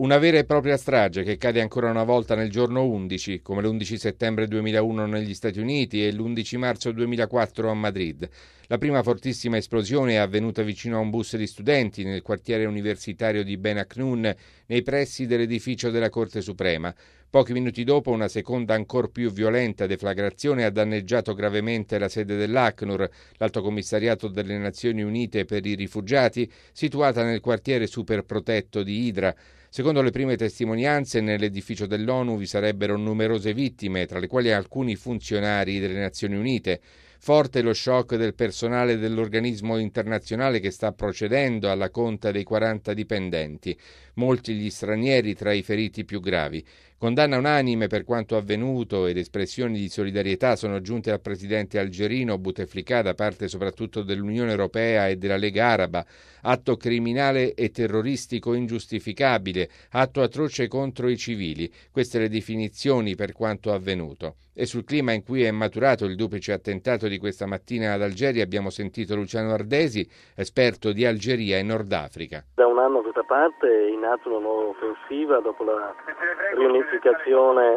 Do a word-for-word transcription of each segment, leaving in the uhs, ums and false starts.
Una vera e propria strage che cade ancora una volta nel giorno undici, come l'undici settembre duemilauno negli Stati Uniti e l'undici marzo duemilaquattro a Madrid. La prima fortissima esplosione è avvenuta vicino a un bus di studenti nel quartiere universitario di Ben Aknoun, nei pressi dell'edificio della Corte Suprema. Pochi minuti dopo una seconda ancor più violenta deflagrazione ha danneggiato gravemente la sede dell'ACNUR, l'Alto Commissariato delle Nazioni Unite per i Rifugiati, situata nel quartiere superprotetto di Hydra. Secondo le prime testimonianze, nell'edificio dell'ONU vi sarebbero numerose vittime, tra le quali alcuni funzionari delle Nazioni Unite. Forte lo shock del personale dell'organismo internazionale che sta procedendo alla conta dei quaranta dipendenti, molti gli stranieri tra i feriti più gravi. Condanna unanime per quanto avvenuto ed espressioni di solidarietà sono giunte al presidente algerino Bouteflika da parte soprattutto dell'Unione Europea e della Lega Araba. Atto criminale e terroristico ingiustificabile, atto atroce contro i civili. Queste le definizioni per quanto avvenuto. E sul clima in cui è maturato il duplice attentato di questa mattina ad Algeri abbiamo sentito Luciano Ardesi, esperto di Algeria e Nord Africa. Da un anno a questa parte è in atto una nuova offensiva dopo la riunificazione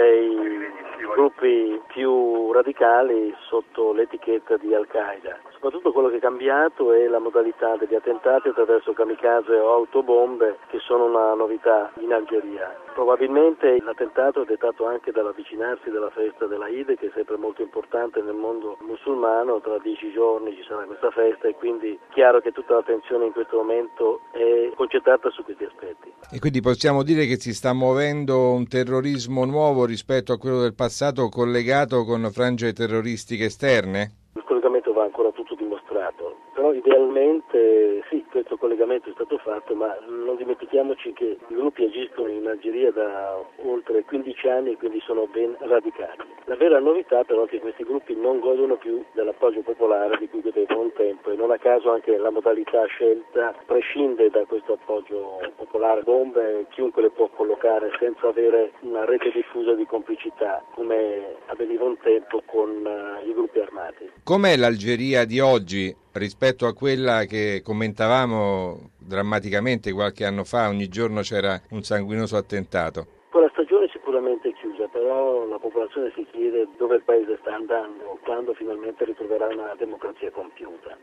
dei gruppi più radicali sotto l'etichetta di Al-Qaeda. Soprattutto quello che è cambiato è la modalità degli attentati attraverso kamikaze o autobombe, che sono una novità in Algeria. Probabilmente l'attentato è dettato anche dall'avvicinarsi della festa della Eid, che è sempre molto importante nel mondo musulmano. Tra dieci giorni ci sarà questa festa e quindi è chiaro che tutta l'attenzione in questo momento è concentrata su questi aspetti. E quindi possiamo dire che si sta muovendo un terrorismo nuovo rispetto a quello del passato, collegato con frange terroristiche esterne? Il collegamento va ancora tutto dimostrato, però idealmente sì, questo collegamento è stato fatto, ma non dimentichiamoci che i gruppi agiscono in Algeria da oltre quindici anni e quindi sono ben radicati. La vera novità però è che questi gruppi non godono più dell'appoggio popolare di cui godevano un tempo, e non a caso anche la modalità scelta prescinde da questo appoggio popolare. Bombe chiunque le può collocare senza avere una rete diffusa di complicità come avveniva un tempo con uh, i gruppi armati. Com'è l'Algeria di oggi rispetto a quella che commentavamo drammaticamente qualche anno fa? Ogni giorno c'era un sanguinoso attentato. Quella stagione sicuramente è chiusa, però la popolazione si chiede dove il paese sta andando, quando finalmente ritroverà una democrazia compiuta.